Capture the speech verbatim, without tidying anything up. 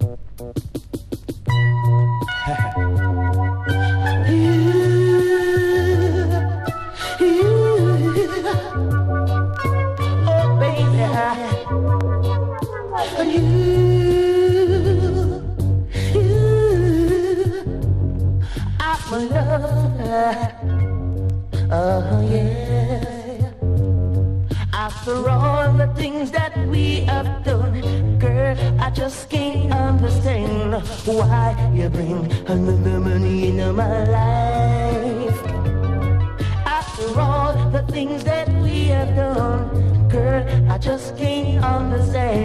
Oh yeah. After all the things that we have done, girl, I just can't understand why you bring another money into my life. After all the things that we have done, girl, I just can't understand.